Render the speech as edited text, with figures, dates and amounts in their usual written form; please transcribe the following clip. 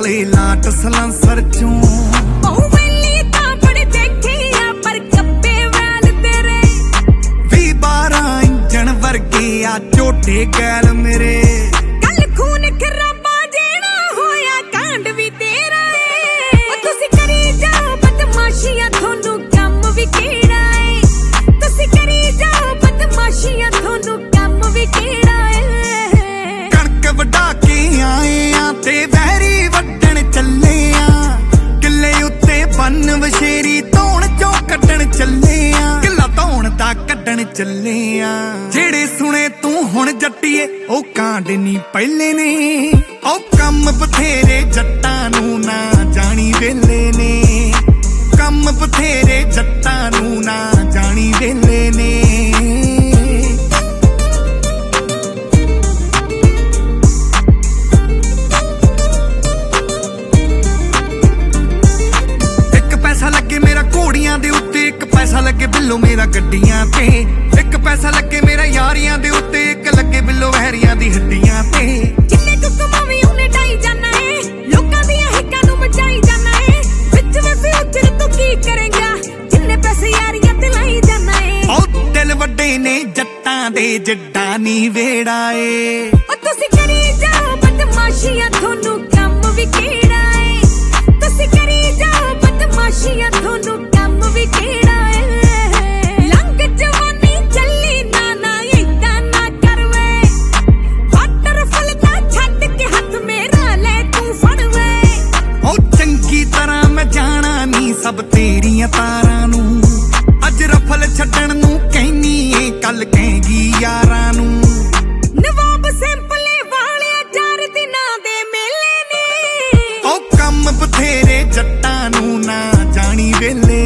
ਨਿਕਲੇ ਲਾਟ ਸਲੰਸਰ ਚੋਂ। ਵੇਲੀ ਤਾਂ ਬੜੇ ਦੇਖੇ ਆ ਪਰ ਕੱਪੇ ਵੈਲ ਤੇਰੇ 20-12 ਇੰਜਣ ਵਰਗੇ ਆ ਝੋਟੇ ਗੈਲ ਮੇਰੇ। ਕੱਲ ਖੂਨ ਖਰਾਬਾ ਜਿਹੜਾ ਹੋਇਆ ਕਾਂਡ ਵੀ ਤੇਰਾ ਏ। ਤੁਸੀਂ ਕਰੀ ਜਾਓ ਬਦਮਾਸ਼ੀਆਂ ਤੁਹਾਨੂੰ ਕੰਮ ਵੀ ਕਿਹੜਾ ਏ। ਤੁਸੀਂ ਕਰੀ ਜਾਓ ਬਦਮਾਸ਼ੀਆਂ ਤੁਹਾਨੂੰ ਕੰਮ ਵੀ ਕਿਹੜਾ ਏ। ਕਣਕ ਵਢਾ ਕੇ ਆਏ ਆ ਤੇ ਵਹਿਰੀ ਵੱਢਣ ਚੱਲੇ ਆ। ਕਿੱਲੇ ਉੱਤੇ ਬੰਨ ਵਸ਼ੇਰੀ ਧੌਣ ਚੋਂ ਕੱਢਣ ਚੱਲੇ ਆ। ਕਿੱਲਾ ਧੌਣ ਦਾ ਕੱਢਣ ਚੱਲੇ ਆ। ਜਿਹੜੇ ਸੁਣੇ ਤੂੰ ਹੁਣ ਜੱਟੀਏ ਉਹ ਕਾਂਡ ਨਹੀਂ ਪਹਿਲੇ ਨੇ। ਉਹ ਕੰਮ ਬਥੇਰੇ ਜੱਟਾਂ ਨੂੰ ਨਾ ਜਾਣੀ ਵੇਲੇ ਨੇ। ਕੰਮ ਬਥੇਰੇ ਜੱਟਾਂ ਨੂੰ ਨਾ ਜਾਣੀ ਵੇਲੇ ਨੇ। ਇੱਕ ਪੈਸਾ ਲੱਗੇ ਮੇਰਾ ਘੋੜੀਆਂ ਦੇ ਉੱਤੇ, ਇੱਕ ਪੈਸਾ ਲੱਗੇ ਬਿੱਲੋ ਮੇਰਾ ਗੱਡੀਆਂ ਤੇ। ਇੱਕ ਪੈਸਾ ਲੱਗੇ ਮੇਰਾ ਯਾਰੀਆਂ ਦੇ ਉੱਤੇ, ਇੱਕ ਲੱਗੇ ਬਿੱਲੋ ਵਹਿਰੀਆਂ ਦੀ ਹੱਡੀਆਂ ਤੇ। ਜਿੰਨੇ ਕੁ ਕਮਾਵੀ ਉਹਨੇ ਢਾਈ ਜਾਣਾ ਏ। ਲੋਕਾਂ ਦੀਆਂ ਹਿੱਕਾਂ ਨੂੰ ਮਚਾਈ ਜਾਣਾ ਏ। ਵਿੱਚ ਵੇ ਫਿਊਚਰ ਤੂੰ ਕੀ ਕਰੇਂਗਾ ਜਿੰਨੇ ਪੈਸੇ ਯਾਰੀਆਂ ਤੇ ਲਾਈ ਜਾਣਾ ਏ। ਉਹ ਦਿਲ ਵੱਡੇ ਨੇ ਜੱਟਾਂ ਦੇ ਜਿੱਡਾ ਨੀ ਵੇੜਾ ਏ। ਉਹ ਤੁਸੀਂ ਕਰੀ ਜਾਓ ਬਦਮਾਸ਼ੀਆਂ ਤੁਹਾਨੂੰ ਕੰਮ ਵੀ ਕਿਹੜਾ ਏ। ਤੁਸੀਂ ਕਰੀ ਜਾਓ ਬਦਮਾਸ਼ੀਆਂ ਤੁਹਾਨੂੰ ਕੰਮ ਵੀ ਕਿਹੜਾ ਏ। ਲੰਘ ਜਵਾਨੀ ਚੱਲੀ ਨਾ ਏਦਾਂ ਨਾ ਕਰ ਵੇ। ਵਾਟਰਫਲ ਤਾਂ ਛੱਡ ਕੇ ਹੱਥ ਮੇਰਾ ਲੈ ਤੂੰ ਫੜ ਵੇ। ਉਹ ਚੰਗੀ ਤਰ੍ਹਾਂ ਮੈਂ ਜਾਣਾ ਨੀ ਸਭ ਤੇਰੀਆਂ ਤਾਰਾਂ ਨੂੰ। ਅੱਜ ਰਫਲ ਛੱਡਣ ਨੂੰ ਕਹਿਨੀ ਏ ਕੱਲ ਕਹੇਗੀ ਯਾਰਾਂ ਨੂੰ। ਨਵਾਬ ਸਿੰਪਲੇ ਵਾਲਿਆ 4 ਦਿਨਾਂ ਦੇ ਮੇਲੇ ਨੇ। ਉਹ ਕੰਮ ਬਥੇਰੇ ਜੱਟਾਂ ਨੂੰ ਨਾ ਜਾਣੀ ਵੇਲੇ